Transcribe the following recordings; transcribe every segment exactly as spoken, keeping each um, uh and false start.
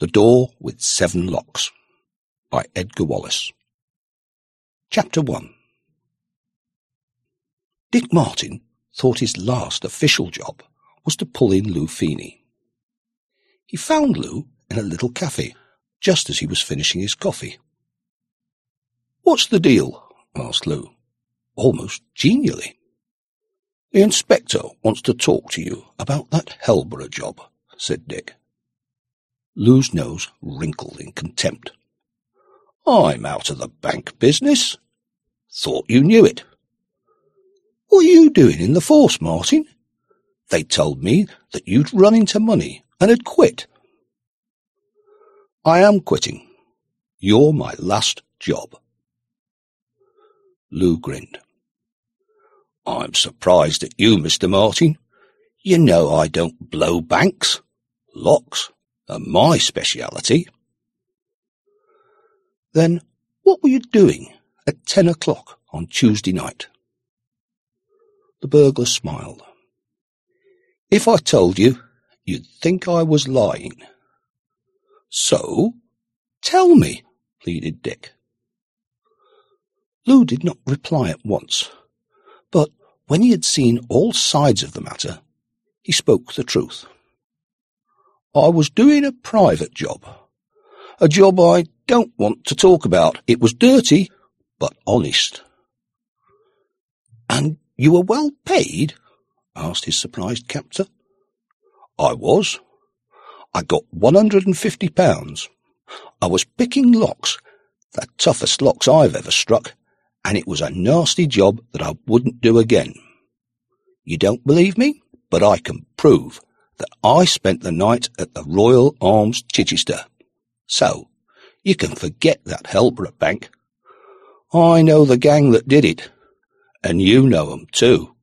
The Door with Seven Locks by Edgar Wallace. Chapter one. Dick Martin thought his last official job was to pull in Lou Feeney. He found Lou in a little cafe just as he was finishing his coffee. "What's the deal?" asked Lou, almost genially. "The inspector wants to talk to you about that Hellborough job," said Dick. Lou's nose wrinkled in contempt. "I'm out of the bank business. Thought you knew it." "What are you doing in the force, Martin? They told me that you'd run into money and had quit." "I am quitting. You're my last job." Lou grinned. "I'm surprised at you, Mister Martin. You know I don't blow banks. Locks are my speciality." "Then what were you doing at ten o'clock on Tuesday night?" The burglar smiled. "If I told you, you'd think I was lying." "So, tell me," pleaded Dick. Lou did not reply at once, but when he had seen all sides of the matter, he spoke the truth. "I was doing a private job. A job I don't want to talk about. It was dirty, but honest." "And you were well paid?" asked his surprised captor. "I was. I got one hundred and fifty pounds. I was picking locks, the toughest locks I've ever struck, and it was a nasty job that I wouldn't do again. You don't believe me, but I can prove that I spent the night at the Royal Arms, Chichester. So, you can forget that Hellborough bank. I know the gang that did it, and you know 'em too."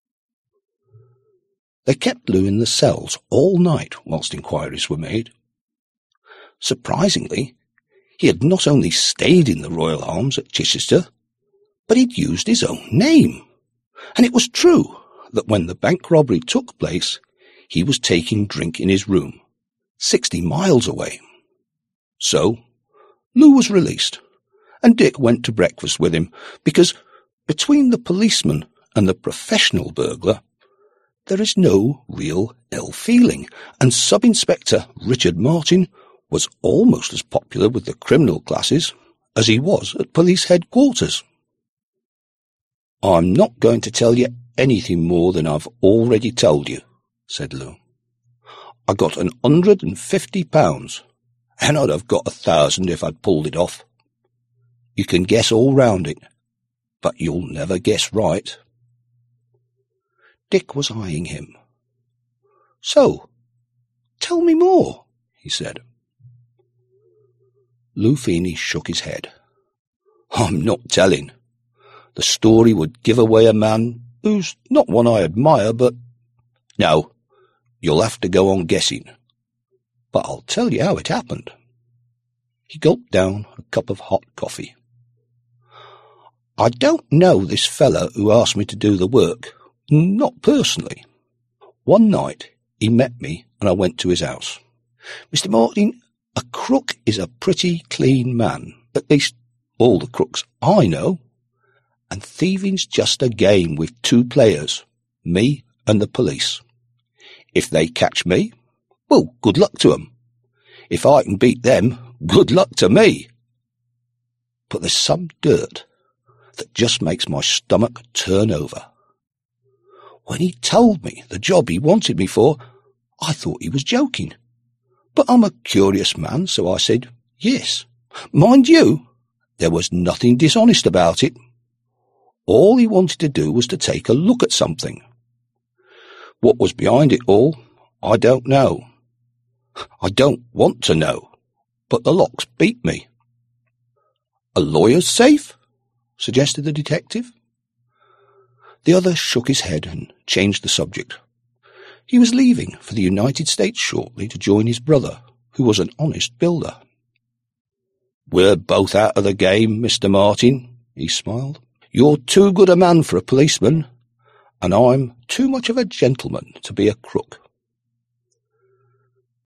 They kept Lou in the cells all night whilst inquiries were made. Surprisingly, he had not only stayed in the Royal Arms at Chichester, but he'd used his own name. And it was true that when the bank robbery took place, he was taking drink in his room, sixty miles away. So, Lou was released, and Dick went to breakfast with him, because between the policeman and the professional burglar, there is no real ill feeling, and Sub-Inspector Richard Martin was almost as popular with the criminal classes as he was at police headquarters. "I'm not going to tell you anything more than I've already told you," said Lou. "I got an hundred and fifty pounds, and I'd have got a thousand if I'd pulled it off. You can guess all round it, but you'll never guess right." Dick was eyeing him. "So, tell me more," he said. Lou Feeney shook his head. "I'm not telling. The story would give away a man who's not one I admire, but... No, you'll have to go on guessing. But I'll tell you how it happened." He gulped down a cup of hot coffee. "I don't know this fellow who asked me to do the work, not personally. One night he met me and I went to his house. Mister Martin, a crook is a pretty clean man, at least all the crooks I know. And thieving's just a game with two players, me and the police. If they catch me, well, good luck to 'em. If I can beat them, good luck to me. But there's some dirt that just makes my stomach turn over. When he told me the job he wanted me for, I thought he was joking. But I'm a curious man, so I said, yes. Mind you, there was nothing dishonest about it. All he wanted to do was to take a look at something. What was behind it all, I don't know. I don't want to know, but the locks beat me." "A lawyer's safe?" suggested the detective. The other shook his head and changed the subject. He was leaving for the United States shortly to join his brother, who was an honest builder. "We're both out of the game, Mister Martin," he smiled. "You're too good a man for a policeman, and I'm too much of a gentleman to be a crook.